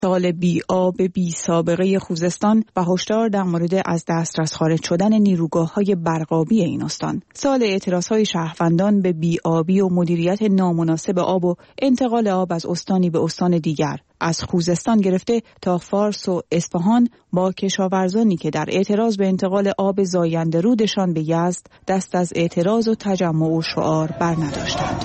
سال بی آب بی سابقه خوزستان و هشدار در مورد از دسترس خارج شدن نیروگاه‌های برقابی این استان. سال اعتراض‌های شهروندان به بی آبی و مدیریت نامناسب آب و انتقال آب از استانی به استان دیگر، از خوزستان گرفته تا فارس و اصفهان، با کشاورزانی که در اعتراض به انتقال آب زاینده رودشان به یزد دست از اعتراض و تجمع و شعار برنداشتند.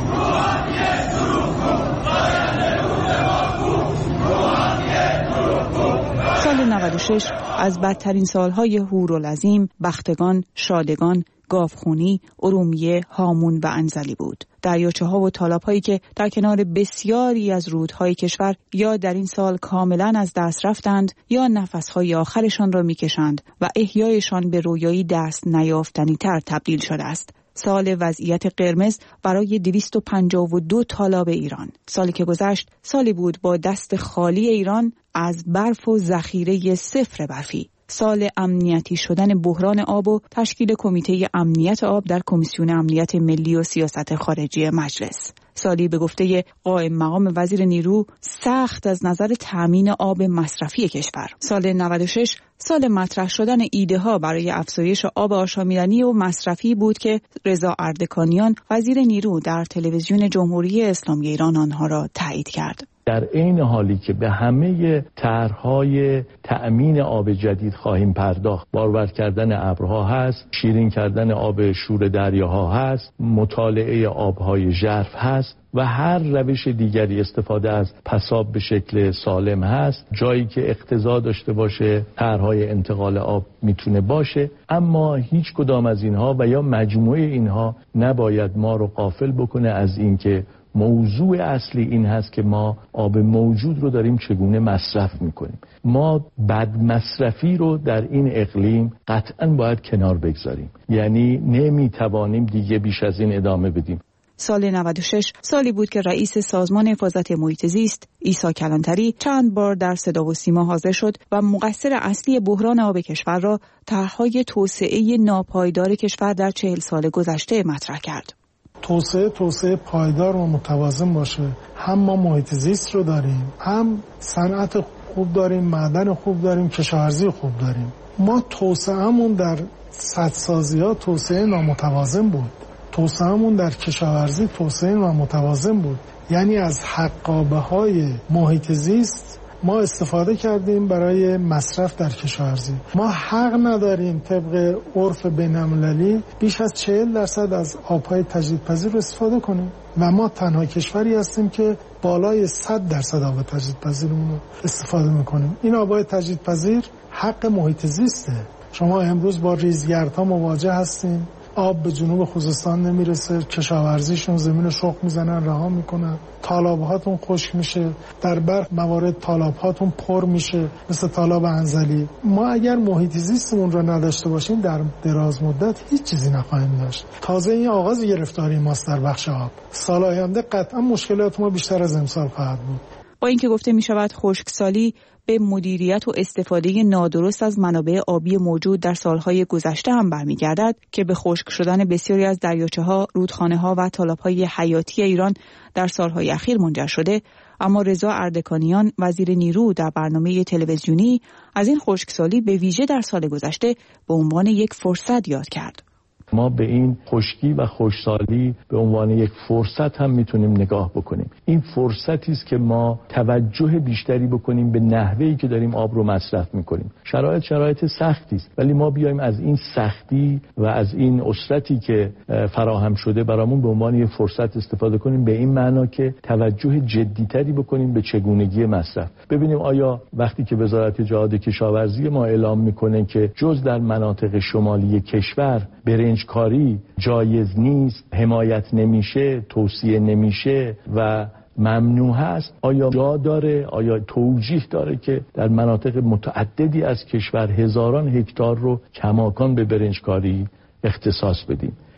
سال 96 از بدترین سالهای هورالعظیم، بختگان، شادگان، گاوخونی، ارومیه، هامون و انزلی بود. دریاچه‌ها و تالاب‌هایی که در کنار بسیاری از رودهای کشور یا در این سال کاملاً از دست رفتند یا نفس‌های آخرشان را می‌کشند و احیایشان به رویایی دست نیافتنی‌تر تبدیل شده است. سال وضعیت قرمز برای 252 تالاب ایران. سالی که گذشت سالی بود با دست خالی ایران از برف و ذخیره صفر برفی. سال امنیتی شدن بحران آب و تشکیل کمیته امنیت آب در کمیسیون امنیت ملی و سیاست خارجی مجلس. سالی به گفته قائم مقام وزیر نیرو سخت از نظر تامین آب مصرفی کشور. سال 96 سال مطرح شدن ایده ها برای افزایش آب آشامیدنی و مصرفی بود که رضا اردکانیان وزیر نیرو در تلویزیون جمهوری اسلامی ایران آنها را تایید کرد. در عین حالی که به همه طرح‌های تأمین آب جدید خواهیم پرداخت، بارور کردن ابرها هست، شیرین کردن آب شور دریاها هست، مطالعه آبهای ژرف هست و هر روش دیگری استفاده از پساب به شکل سالم هست. جایی که اقتضا داشته باشه طرح‌های انتقال آب میتونه باشه، اما هیچ کدام از اینها و یا مجموعه اینها نباید ما رو غافل بکنه از اینکه موضوع اصلی این هست که ما آب موجود رو داریم چگونه مصرف میکنیم. ما بد مصرفی رو در این اقلیم قطعاً باید کنار بگذاریم، یعنی نمیتوانیم دیگه بیش از این ادامه بدیم. سال 96 سالی بود که رئیس سازمان حفاظت محیط زیست عیسی کلانتری چند بار در صدا و سیما حاضر شد و مقصر اصلی بحران آب کشور را طرح‌های توسعه ناپایدار کشور در 40 سال گذشته مطرح کرد. توسعه پایدار و متوازن باشه. هم ما محیط زیست رو داریم، هم صنعت خوب داریم، معدن خوب داریم، کشاورزی خوب داریم. ما توسعه‌مون در سدسازی‌ها توسعه نامتوازن بود. توسعه‌مون در کشاورزی توسعه نامتوازن بود. یعنی از حقابه‌های محیط زیست ما استفاده کردیم برای مصرف در کشاورزی. ما حق نداریم طبق عرف بین‌المللی بیش از 40% از آب‌های تجدیدپذیر رو استفاده کنیم و ما تنها کشوری هستیم که بالای 100% آب تجدیدپذیرمون رو استفاده می‌کنیم. این آب‌های تجدیدپذیر حق محیط زیسته. شما امروز با ریزگردها مواجه هستیم. آب به جنوب خوزستان نمیرسه، کشاورزیشون زمین شخم میزنن، رها میکنن، تالابهاتون خشک میشه، در برخی موارد تالابهاتون پر میشه مثل تالاب انزلی. ما اگر محیط زیستمون رو نداشته باشیم در دراز مدت هیچ چیزی نخواهیم داشت. تازه این آغاز گرفتاری ماست در بخش آب. سال آینده قطعا مشکلات ما بیشتر از امسال خواهد بود. با اینکه گفته میشود خشکسالی به مدیریت و استفاده نادرست از منابع آبی موجود در سالهای گذشته هم برمیگردد که به خشک شدن بسیاری از دریاچه‌ها، رودخانه‌ها و تالاب‌های حیاتی ایران در سالهای اخیر منجر شده، اما رضا اردکانیان وزیر نیرو در برنامه تلویزیونی از این خشکسالی به ویژه در سال گذشته به عنوان یک فرصت یاد کرد. ما به این خشکی و خشکسالی به عنوان یک فرصت هم میتونیم نگاه بکنیم. این فرصتی است که ما توجه بیشتری بکنیم به نحوهی که داریم آب رو مصرف میکنیم. شرایط سختی است، ولی ما بیایم از این سختی و از این اسرتی که فراهم شده برامون به عنوان یک فرصت استفاده کنیم، به این معنا که توجه جدیتری بکنیم به چگونگی مصرف. ببینیم آیا وقتی که وزارت جهاد کشاورزی ما اعلام میکنه که جز در مناطق شمالی کشور برنجکاری جایز نیست، حمایت نمیشه، توصیه نمیشه و ممنوع هست، آیا جا داره، آیا توجیه داره که در مناطق متعددی از کشور هزاران هکتار رو کماکان به برنجکاری اختصاص بدیم؟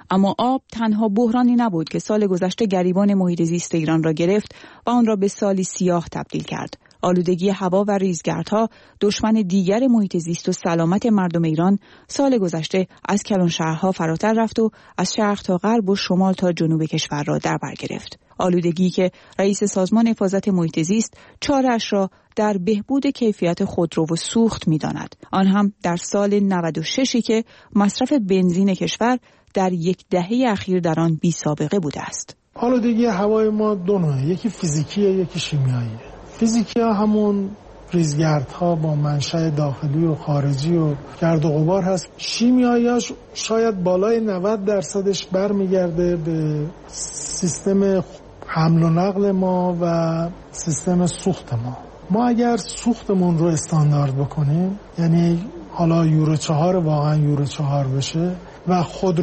اما آب تنها بحرانی نبود که سال گذشته گریبان محیط زیست ایران را گرفت و آن را به سالی سیاه تبدیل کرد. آلودگی هوا و ریزگردها دشمن دیگر محیط زیست و سلامت مردم ایران سال گذشته از کلانشهرها فراتر رفت و از شرق تا غرب و شمال تا جنوب کشور را در بر گرفت. آلودگی که رئیس سازمان حفاظت محیط زیست چاره‌اش را در بهبود کیفیت خودرو و سوخت می‌داند. آن هم در سال 96 که مصرف بنزین کشور در یک دهه اخیر در آن بی سابقه بوده است. آلودگی هوای ما دو نوعه، یکی فیزیکیه یکی شیمیاییه. فیزیکی ها همون ریزگردها با منشأ داخلی و خارجی و گرد و غبار هست. شیمیایی‌هاش شاید بالای 90%ش برمیگرده به سیستم حمل و نقل ما و سیستم سوخت ما. ما اگر سوختمون رو استاندارد بکنیم، یعنی حالا یورو 4 واقعا یورو 4 بشه و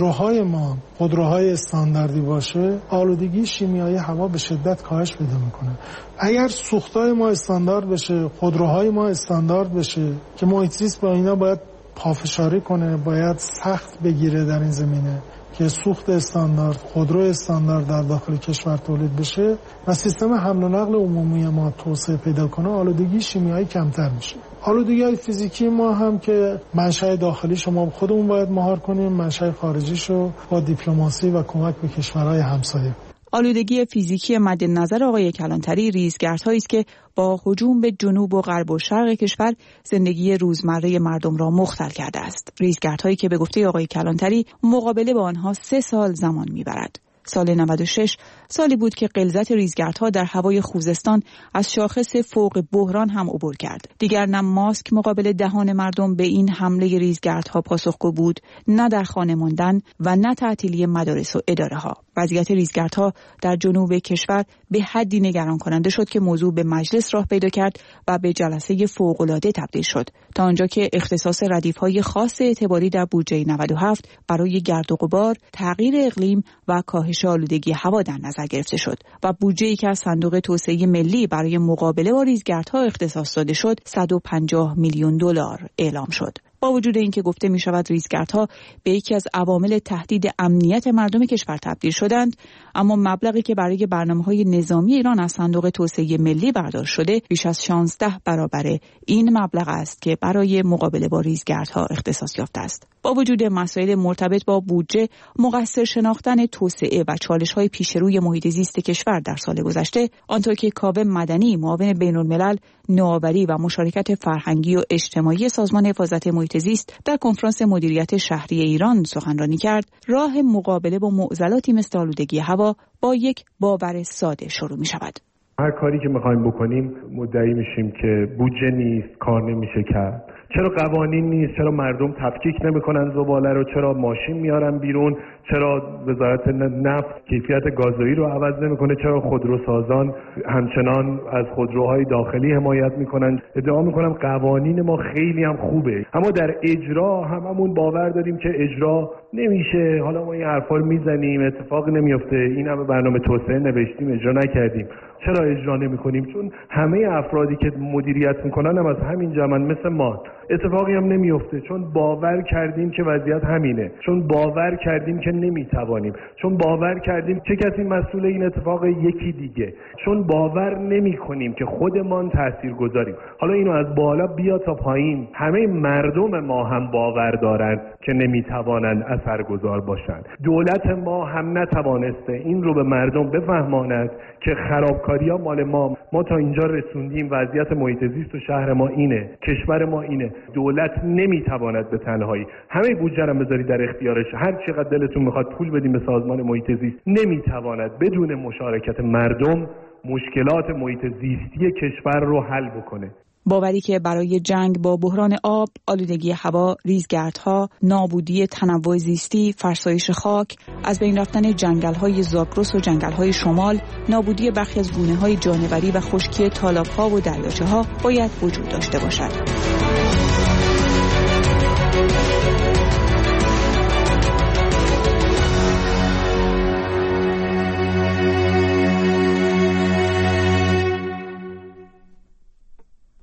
خودروهای استانداردی باشه، آلودگی شیمیایی هوا به شدت کاهش پیدا میکنه. اگر سوختای ما استاندارد بشه، خودروهای ما استاندارد بشه که محیط زیست با اینا باید پافشاری کنه، باید سخت بگیره در این زمینه که سوخت استاندارد، خودرو استاندارد در داخل کشور تولید بشه و سیستم حمل و نقل عمومی ما توسعه پیدا کنه، آلودگی شیمیایی کمتر میشه. آلودگی‌های فیزیکی ما هم که منشأ داخلی شما خودمون باید مهار کنیم، منشأ خارجیشو با دیپلماسی و کمک به کشورهای همسایه. آلودگی فیزیکی مد نظر آقای کلانتری ریزگردهایی است که با هجوم به جنوب و غرب و شرق کشور زندگی روزمره مردم را مختل کرده است. ریزگردهایی که به گفته آقای کلانتری مقابله با آنها 3 سال زمان میبرد. سال 96 سالی بود که غلظت ریزگردها در هوای خوزستان از شاخص فوق بحران هم عبور کرد. دیگر نه ماسک مقابل دهان مردم به این حمله ریزگردها پاسخگو بود، نه در خانه ماندن و نه تعطیلی مدارس و اداره‌ها. وضعیت ریزگردها در جنوب کشور به حدی نگران کننده شد که موضوع به مجلس راه پیدا کرد و به جلسه فوق‌العاده تبدیل شد، تا آنجا که اختصاص ردیف‌های خاص اعتباری در بودجه 97 برای گرد و غبار، تغییر اقلیم و کاهش آلودگی هوا در نظر گرفته شد و بودجه‌ای که از صندوق توسعه ملی برای مقابله با ریزگردها اختصاص داده شد 150 میلیون دلار اعلام شد. با وجود اینکه گفته می شود ریزگردها به یکی از عوامل تهدید امنیت مردم کشور تبدیل شدند، اما مبلغی که برای برنامه‌های نظامی ایران از صندوق توسعه ملی برداشت شده بیش از 16 برابر این مبلغ است که برای مقابله با ریزگردها اختصاص یافته است. با وجود مسائل مرتبط با بودجه، مقصر شناختن توسعه و چالش‌های پیشروی محیط زیست کشور در سال گذشته، آنطور که کاوه مدنی معاون بین‌الملل نوآوری و مشارکت فرهنگی و اجتماعی سازمان حفاظت محیط زیست در کنفرانس مدیریت شهری ایران سخنرانی کرد، راه مقابله با معضلاتی مثل آلودگی هوا با یک باور ساده شروع می شود. هر کاری که میخوایم بکنیم مدعی میشیم که بودجه نیست، کار نمیشه کرد. چرا قوانین نیست؟ چرا مردم تفکیک نمیکنن زباله رو؟ چرا ماشین میارن بیرون؟ چرا وزارت نفت کیفیت گازوئیل رو عوض نمیکنه؟ چرا خودروسازان همچنان از خودروهای داخلی حمایت میکنن؟ ادعا میکنم قوانین ما خیلی هم خوبه، اما در اجرا هممون باور داریم که اجرا نمیشه. حالا ما این حرفا رو میزنیم، اتفاق نمیفته. این همه برنامه توسعه نوشتیم، اجرا نکردیم. چرا اجرا نمیکنیم؟ چون همه افرادی که مدیریت میکنن هم از همین جمعن، مثل ما. اتفاقی هم نمیفته، چون باور کردیم که وضعیت همینه، چون باور کردیم که نمیتوانیم، چون باور کردیم چه کسی مسئول این اتفاق؟ یکی دیگه. چون باور نمیکنیم که خودمان تاثیرگذاریم. حالا اینو از بالا بیا تا پایین، همه مردم ما هم باور دارن که نمیتوانند اثرگذار باشند. دولت ما هم نتوانسته این رو به مردم بفهماند که خرابکاری‌ها مال ما تا اینجا رسوندیم، وضعیت محیط زیست و شهر ما اینه، کشور ما اینه. دولت نمیتواند به تنهایی، همه بودجه رو بذاری در اختیارش، هر چقدر دلتون میخواد پول بدیم به سازمان محیط زیست، نمیتواند بدون مشارکت مردم مشکلات محیط زیستی کشور رو حل بکنه. باوری که برای جنگ با بحران آب، آلودگی هوا، ریزگردها، نابودی تنوع زیستی، فرسایش خاک، از بین رفتن جنگل‌های زاگرس و جنگل‌های شمال، نابودی برخی از گونه‌های جانوری و خشکی تالاب‌ها و دریاچه‌ها باید وجود داشته باشد.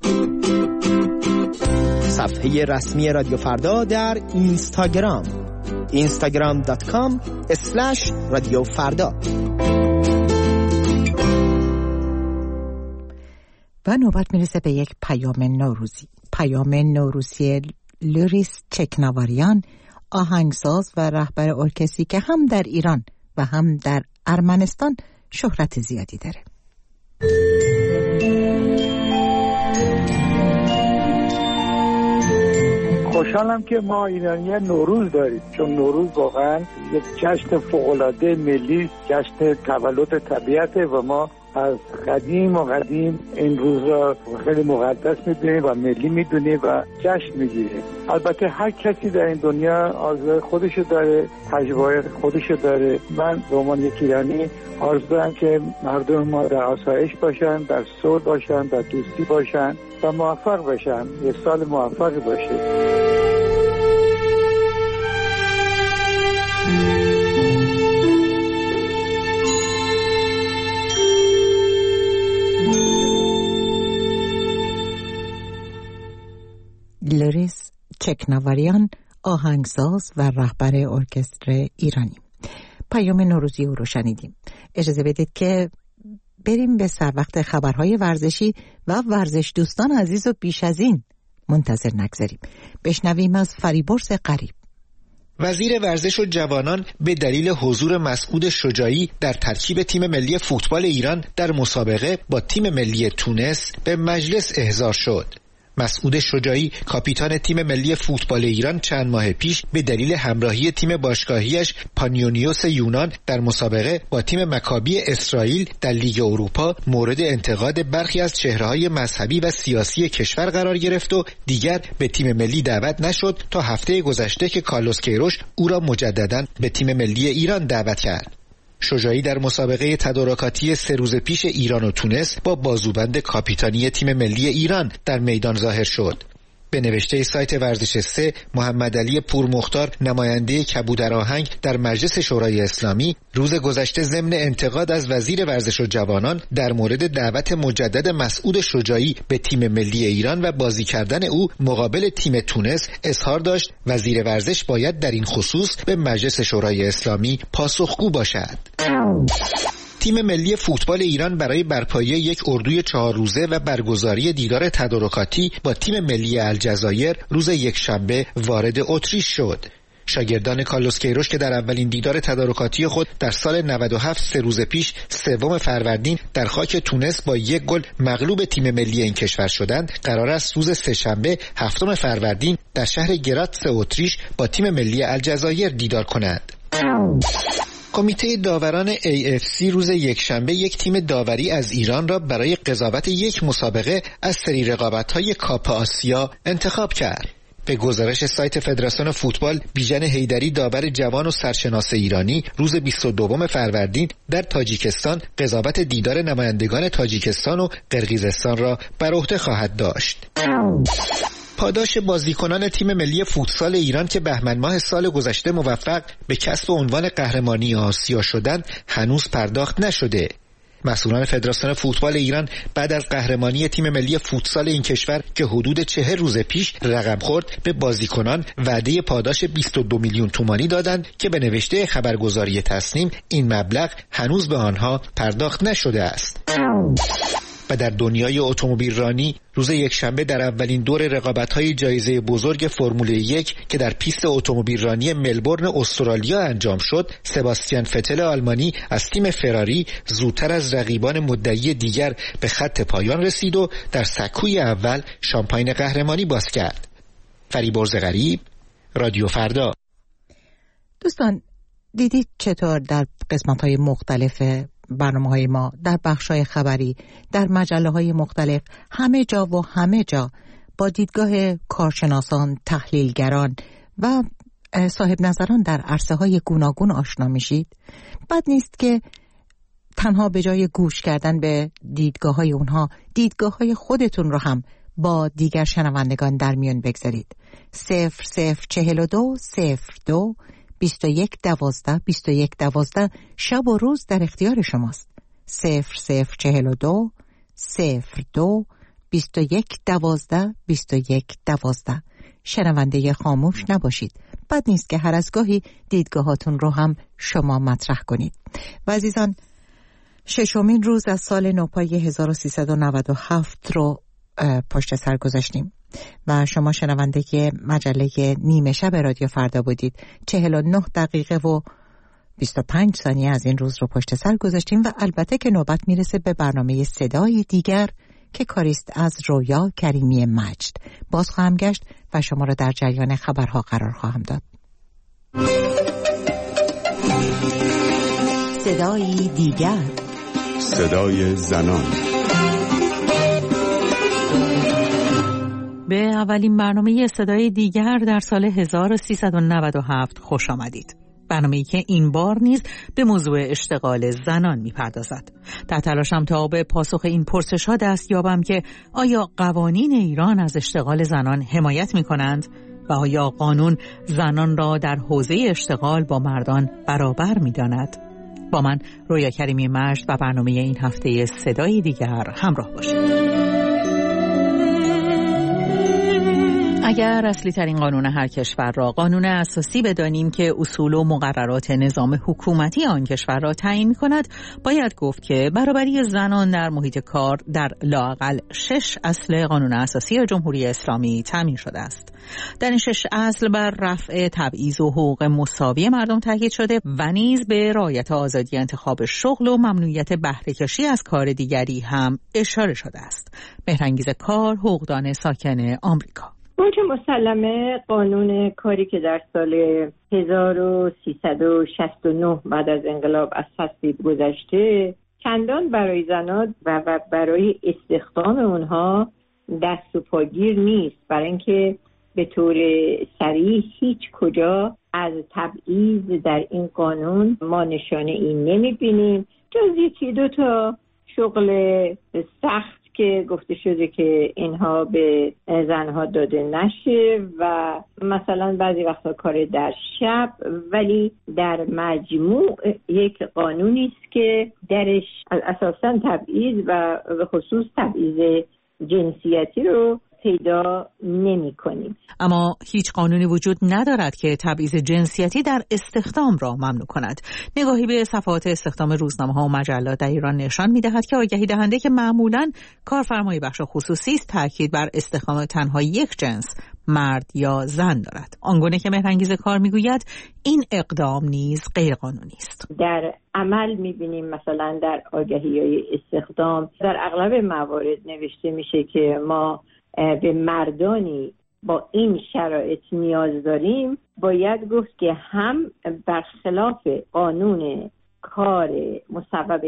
صفحه رسمی رادیو فردا در اینستاگرام. instagram.com/radiofarda. و نوبت میرسه به یک پیام نوروزی لوریس چکناواریان، آهنگساز و رهبر ارکستری که هم در ایران و هم در ارمنستان شهرت زیادی داره. خوشحالم که ما ایرانی‌ها نوروز داریم، چون نوروز واقعا یک جشن فوق‌العاده ملی، جشن تولد طبیعته و ما از قدیم این روز را خیلی مقدس میدونیم و ملی میدونیم و جشن میگیریم. البته هر کسی در این دنیا آرزوی خودشو داره، تجربه خودشو داره. من به عنوان یک ایرانی آرزو دارم که مردم ما در آسایش باشن، در صلح باشن، در دوستی باشن و موفق باشن. یه سال موفقی باشه. لوریس چکناواریان، آهنگساز و رهبر ارکستر ایرانی. پیام نوروزی او رو شنیدیم. اجازه بدید که بریم به سر وقت خبرهای ورزشی و ورزش دوستان عزیز و بیش از این منتظر نگذاریم. بشنویم از فریبرز غریب. وزیر ورزش و جوانان به دلیل حضور مسعود شجاعی در ترکیب تیم ملی فوتبال ایران در مسابقه با تیم ملی تونس به مجلس احضار شد. مسعود شجاعی کاپیتان تیم ملی فوتبال ایران چند ماه پیش به دلیل همراهی تیم باشگاهیش پانیونیوس یونان در مسابقه با تیم مکابی اسرائیل در لیگ اروپا مورد انتقاد برخی از چهره‌های مذهبی و سیاسی کشور قرار گرفت و دیگر به تیم ملی دعوت نشد تا هفته گذشته که کارلوس کیروش او را مجدداً به تیم ملی ایران دعوت کرد. شجاعی در مسابقه تدارکاتی 3 روز پیش ایران و تونس با بازوبند کاپیتانی تیم ملی ایران در میدان ظاهر شد. به نوشته سایت ورزش 3، محمد علی پورمختار، نماینده کبودر آهنگ در مجلس شورای اسلامی، روز گذشته ضمن انتقاد از وزیر ورزش و جوانان در مورد دعوت مجدد مسعود شجاعی به تیم ملی ایران و بازی کردن او مقابل تیم تونس اظهار داشت وزیر ورزش باید در این خصوص به مجلس شورای اسلامی پاسخگو باشد. تیم ملی فوتبال ایران برای برپایی یک اردوی 4 روزه و برگزاری دیدار تدارکاتی با تیم ملی الجزایر روز یکشنبه وارد اتریش شد. شاگردان کارلوس کیروش که در اولین دیدار تدارکاتی خود در سال 97 3 روز پیش 3 فروردین در خاک تونس با 1 گل مغلوب تیم ملی این کشور شدند، قرار است روز سه‌شنبه 7 فروردین در شهر گراتس اتریش با تیم ملی الجزایر دیدار کنند. کمیته داوران AFC روز یکشنبه یک تیم داوری از ایران را برای قضاوت یک مسابقه از سری رقابت‌های کاپ آسیا انتخاب کرد. به گزارش سایت فدراسیون فوتبال، بیژن حیدری داور جوان و سرشناس ایرانی روز 22 فروردین در تاجیکستان قضاوت دیدار نمایندگان تاجیکستان و قرقیزستان را بر عهده خواهد داشت. پاداش بازیکنان تیم ملی فوتسال ایران که بهمن ماه سال گذشته موفق به کسب عنوان قهرمانی آسیا شدند هنوز پرداخت نشده. مسئولان فدراسیون فوتبال ایران بعد از قهرمانی تیم ملی فوتسال این کشور که حدود 40 روز پیش رقم خورد به بازیکنان وعده پاداش 22 میلیون تومانی دادند که به نوشته خبرگزاری تصنیم این مبلغ هنوز به آنها پرداخت نشده است. و در دنیای اتومبیل رانی روز یکشنبه در اولین دور رقابت‌های جایزه بزرگ فرمول 1 که در پیست اتومبیل رانی ملبورن استرالیا انجام شد، سباستیان فتل آلمانی از تیم فراری زودتر از رقیبان مدعی دیگر به خط پایان رسید و در سکوی اول شامپاین قهرمانی باز کرد. فریبرز غریب، رادیو فردا. دوستان دیدید چطور در قسمت‌های مختلف برنامه‌های ما در بخش‌های خبری در مجله‌های مختلف همه جا با دیدگاه کارشناسان، تحلیلگران و صاحب نظران در عرصه‌های گوناگون آشنا میشید. بد نیست که تنها به جای گوش کردن به دیدگاه‌های اونها دیدگاه‌های خودتون رو هم با دیگر شنوندگان در میان بگذارید. 0042 02 2112 شب و روز در اختیار شماست. 0042 02 2112 شنونده خاموش نباشید. بد نیست که هر از گاهی دیدگاهاتون رو هم شما مطرح کنید. و عزیزان، 6مین روز از سال نوپای 1397 رو پشت سر گذاشتیم و شما شنونده مجله نیمه شب رادیو فردا بودید. 49 دقیقه و 25 ثانیه از این روز رو پشت سر گذاشتیم و البته که نوبت میرسه به برنامه صدای دیگر که کاریست از رویا کریمی مجد. باز خواهم گشت و شما را در جریان خبرها قرار خواهم داد. صدای دیگر، صدای زنان. به اولین برنامه صدای دیگر در سال 1397 خوش آمدید. برنامه‌ای که این بار نیز به موضوع اشتغال زنان می‌پردازد. در تلاشم تا به پاسخ این پرسش‌ها دست یابم که آیا قوانین ایران از اشتغال زنان حمایت می‌کنند و آیا قانون زنان را در حوزه اشتغال با مردان برابر می‌داند؟ با من رویا کریمی مجد و برنامه این هفته صدای دیگر همراه باشید. اگر اصلی ترین قانون هر کشور را قانون اساسی بدانیم که اصول و مقررات نظام حکومتی آن کشور را تعیین می‌کند، باید گفت که برابری زنان در محیط کار در لااقل 6 اصل قانون اساسی جمهوری اسلامی تامین شده است. در این 6 اصل بر رفع تبعیض و حقوق مساوی مردم تاکید شده و نیز به رعایت آزادی انتخاب شغل و ممنوعیت بهره کشی از کار دیگری هم اشاره شده است. مهرانگیز کار، حقوقدان ساکن آمریکا: اونچه مسلمه قانون کاری که در سال 1369 بعد از انقلاب از تصویب گذشته چندان برای زنان و برای استخدام اونها دست و پاگیر نیست، برای اینکه به طور صریح هیچ کجا از تبعیض در این قانون ما نشانه این نمیبینیم، جز یکی دو تا شغل سخت که گفته شده که اینها به زنها داده نشه و مثلا بعضی وقتا کار در شب، ولی در مجموع یک قانونی است که درش اساساً تبعیض و به خصوص تبعیض جنسیتی رو پیدا نمی کنیم. اما هیچ قانونی وجود ندارد که تبعیض جنسیتی در استخدام را ممنوع کند. نگاهی به صفحات استخدام روزنامه‌ها و مجلات در ایران نشان می‌دهد که آگهی دهنده که معمولاً کارفرمای بخش خصوصی است تاکید بر استخدام تنها یک جنس، مرد یا زن دارد. آنگونه که مهرانگیز کار میگوید این اقدام نیز غیر قانونی است. در عمل می‌بینیم مثلا در آگهی‌های استخدام در اغلب موارد نوشته میشه که ما به مردانی با این شرایط نیاز داریم. باید گفت که هم برخلاف قانون کار مصوب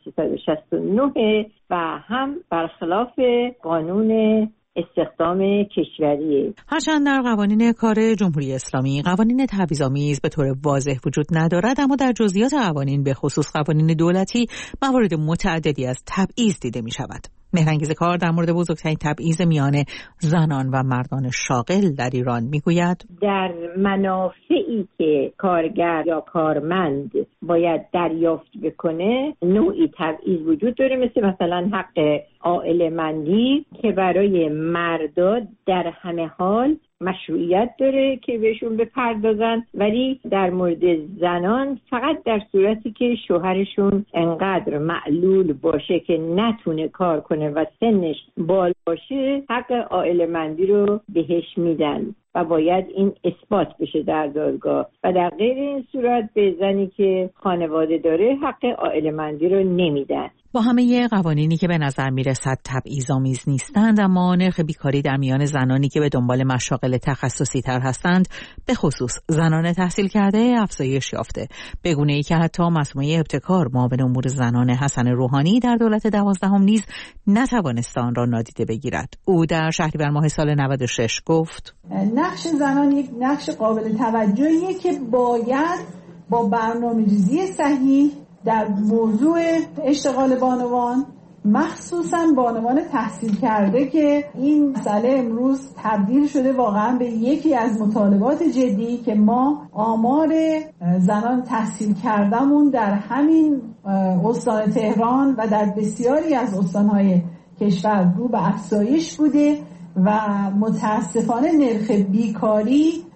1369 و هم برخلاف قانون استخدام کشوری. هرچند در قوانین کار جمهوری اسلامی قوانین تبعیض‌آمیز به طور واضح وجود ندارد، اما در جزئیات قوانین به خصوص قوانین دولتی موارد متعددی از تبعیض دیده می شود. مهرانگیز کار در مورد بزرگترین تبعیض میان زنان و مردان شاغل در ایران میگوید در منافعی که کارگر یا کارمند باید دریافت بکنه نوعی تبعیض وجود داره، مثلا حق عائله‌مندی که برای مردا در همه حال مشروعیت داره که بهشون بپردازن، ولی در مورد زنان فقط در صورتی که شوهرشون انقدر معلول باشه که نتونه کار کنه و سنش بالا باشه حق عائله‌مندی رو بهش میدن و باید این اثبات بشه در دادگاه و در غیر این صورت به زنی که خانواده داره حق عائله‌مندی رو نمیدن. با همه قوانینی که به نظر میرسد تبعیض‌آمیز نیستند، اما نرخ بیکاری در میان زنانی که به دنبال مشاغل تخصصی تر هستند، به خصوص زنان تحصیل کرده، افزایش یافته، به گونه‌ای که حتی مسئول ابتکار معاون امور زنان حسن روحانی در دولت 12 نیز نتوانست آن را نادیده بگیرد. او در شهریور ماه سال 96 گفت: نقش زنان یک نقش قابل توجهیه که باید با برنامه‌ریزی صحیح در موضوع اشتغال بانوان، مخصوصاً بانوان تحصیل کرده که این مسئله امروز تبدیل شده واقعاً به یکی از مطالبات جدی که ما آمار زنان تحصیل کرده‌مون در همین استان تهران و در بسیاری از استان‌های کشور رو به افزایش بوده و متاسفانه نرخ بیکاری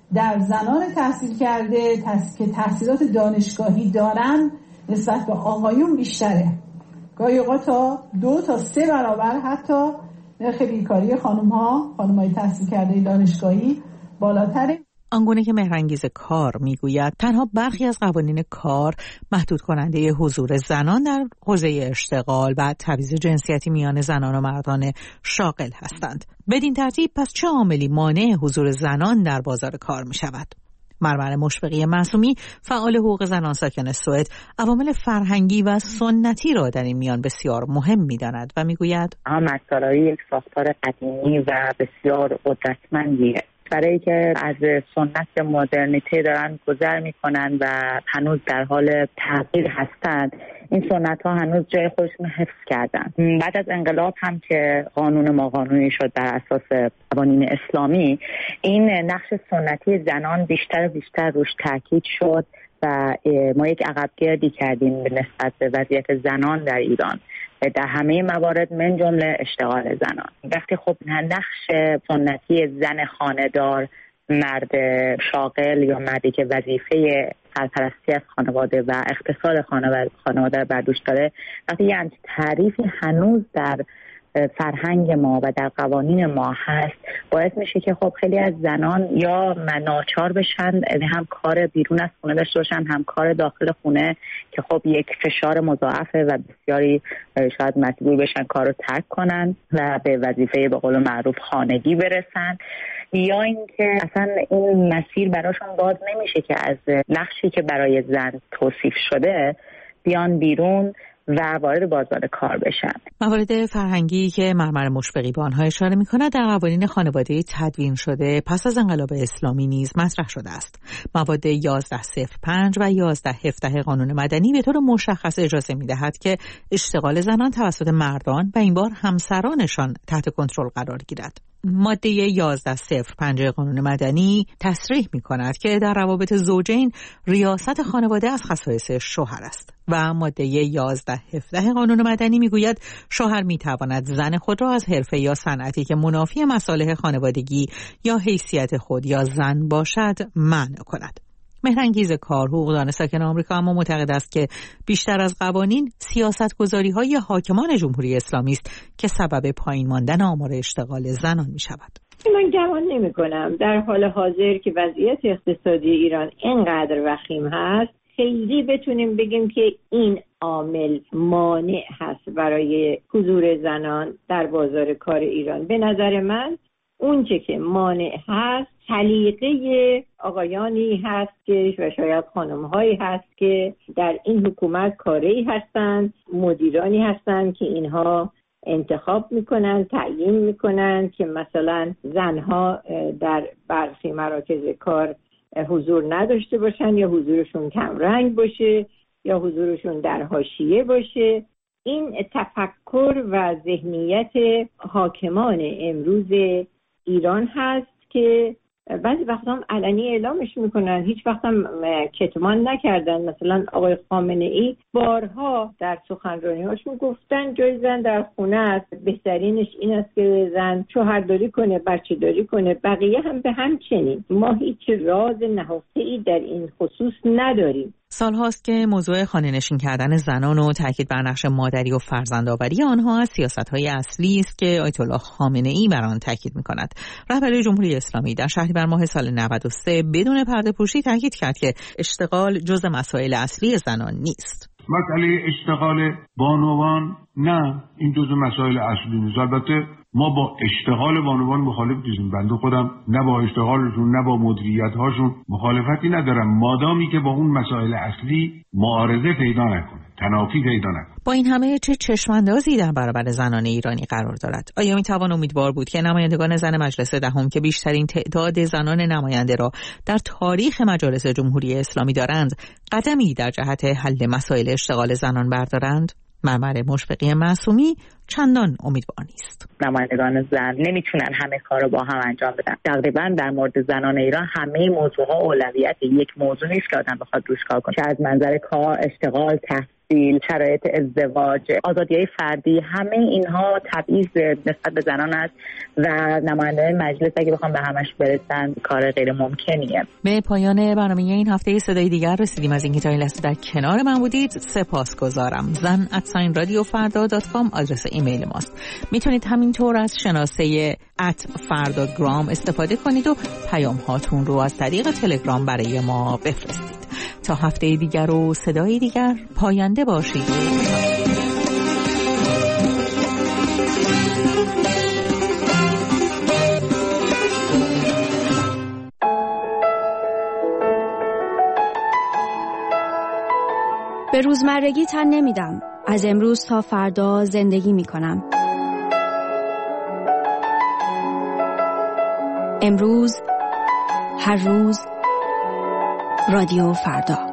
در زنان تحصیل کرده که تحصیلات دانشگاهی دارن نسبت به آقایون بیشتره. گاهی اوقات تا 2 تا 3 برابر حتی نرخ بیکاری خانم‌های تحصیل کرده دانشگاهی بالاتره. آنگونه که مهرانگیز کار میگوید تنها برخی از قوانین کار محدود کننده حضور زنان در حوزه اشتغال و تبعیض جنسیتی میان زنان و مردان شاغل هستند. بدین ترتیب پس چه عاملی مانع حضور زنان در بازار کار می شود؟ مرمر مشفقی معصومی فعال حقوق زنان ساکن سوئد عوامل فرهنگی و سنتی را در این میان بسیار مهم می‌داند و میگوید مسائل یک ساختار قدیمی و بسیار قدرتمندیه، برای که از سنت به مدرنیته دارن گذر میکنن و هنوز در حال تغییر هستند. این سنت ها هنوز جای خودشون حفظ کردن. بعد از انقلاب هم که قانون ما قانونی شد بر اساس قوانین اسلامی، این نقش سنتی زنان بیشتر و بیشتر روش تاکید شد و ما یک عقبگردی کردیم به نسبت به وضعیت زنان در ایران در همه موارد من جمله اشتغال زنان. وقتی خب نقش سنتی زن خانه‌دار، مرد شاغل یا مردی که وظیفه سرپرستی از خانواده و اقتصاد خانواده بر دوش داره، وقتی یه تعریفی هنوز در فرهنگ ما و در قوانین ما هست، باعث میشه که خب خیلی از زنان یا ناچار بشن هم کار بیرون از خونه داشته باشن، هم کار داخل خونه که خب یک فشار مضاعفه و بسیاری شاید مجبور بشن کار رو ترک کنن و به وظیفه به قول معروف خانگی برسن، یا اینکه اصلا این مسیر براشون باز نمیشه که از نقشی که برای زن توصیف شده بیان بیرون و وارد بازار کار بشن. موارد فرهنگی که مرمر مشفقی به آنها اشاره می‌کند در قوانین خانواده تدوین شده پس از انقلاب اسلامی نیز مطرح شده است. مواد 1105 و 1117 قانون مدنی به طور مشخص اجازه می‌دهد که اشتغال زنان توسط مردان و این بار همسرانشان تحت کنترل قرار گیرد. ماده 1105 قانون مدنی تصریح می‌کند که در روابط زوجین ریاست خانواده از خصایص شوهر است و ماده 1117 قانون مدنی می‌گوید شوهر می‌تواند زن خود را از حرفه یا صنعتی که منافی مصالح خانوادگی یا حیثیت خود یا زن باشد منع کند. مهرانگیز کار حقوقدان ساکن آمریکا اما معتقد است که بیشتر از قوانین سیاست‌گذاری‌های حاکمان جمهوری اسلامی است که سبب پایین ماندن آمار اشتغال زنان می‌شود. من گمان نمی‌کنم در حال حاضر که وضعیت اقتصادی ایران اینقدر وخیم هست خیلی بتونیم بگیم که این عامل مانع هست برای حضور زنان در بازار کار ایران. به نظر من اونچه که مانع هست سلیقه آقایانی هست که و شاید خانم‌هایی هست که در این حکومت کاری هستند، مدیرانی هستند که اینها انتخاب میکنن، تعیین میکنن که مثلا زنها در برخی مراکز کار حضور نداشته باشن یا حضورشون کمرنگ باشه یا حضورشون در حاشیه باشه. این تفکر و ذهنیت حاکمان امروز ایران هست که بعضی وقتا هم علنی اعلامش میکنن، هیچ وقت هم کتمان نکردن. مثلا آقای خامنه ای بارها در سخنرانی‌هاش میگفتن جای زن در خونه است، بهترینش این است که زن شوهرداری کنه، بچه داری کنه، بقیه هم به همچنین. ما هیچ راز نهفته‌ای در این خصوص نداریم. سالهاست که موضوع خانه‌نشین کردن زنان و تاکید بر نقش مادری و فرزندآوری آنها از سیاست‌های اصلی است که آیت الله خامنه‌ای بر آن تاکید می‌کند. رهبر جمهوری اسلامی در شهریور ماه سال 93 بدون پرده‌پوشی تاکید کرد که اشتغال جزء مسائل اصلی زنان نیست. مسئله اشتغال بانوان نه، این جزء مسائل اصلی نیست. البته ما با اشتغال بانوان مخالف نیستیم. بنده خودم نه با اشتغالشون نه با مدیریت هاشون مخالفتی ندارم، مادامی که با اون مسائل اصلی معارضه پیدا نکنه، تنافی پیدا نکنه. با این همه چه چشماندازی در برابر زنان ایرانی قرار دارد؟ آیا میتوان امیدوار بود که نمایندگان زن مجلس دهم که بیشترین تعداد زنان نماینده را در تاریخ مجالس جمهوری اسلامی دارند قدمی در جهت حل مسائل اشتغال زنان بردارند؟ مرمر مشفقی معصومی چندان امیدوار نیست. نمایندگان زن نمیتونن همه کار رو با هم انجام بدن. تقریبا در مورد زنان ایران همه موضوعها اولویت یک موضوع نیست که آدم بخواد روش کار کنه. چه از منظر کار، اشتغال، تحصیل، شرایط ازدواج، آزادی‌های فردی، همه اینها تبعیض نسبت به زنان است و نماینده‌های مجلس اگه بخوام به همش برسن کار غیر ممکنیه. به پایان برنامه این هفته صدای دیگر رسیدیم. از اینکه تا این لحظه در کنار من بودید سپاسگزارم. zan@radiofarda.com آدرس ایمیل ماست. میتونید همینطور از شناسه @fardagram استفاده کنید و پیام هاتون رو از طریق تلگرام برای ما بفرستید. تا هفته دیگر و صدای دیگر، پاینده باشید. به روزمرگی تن نمیدم. از امروز تا فردا زندگی میکنم. امروز، هر روز، رادیو فردا.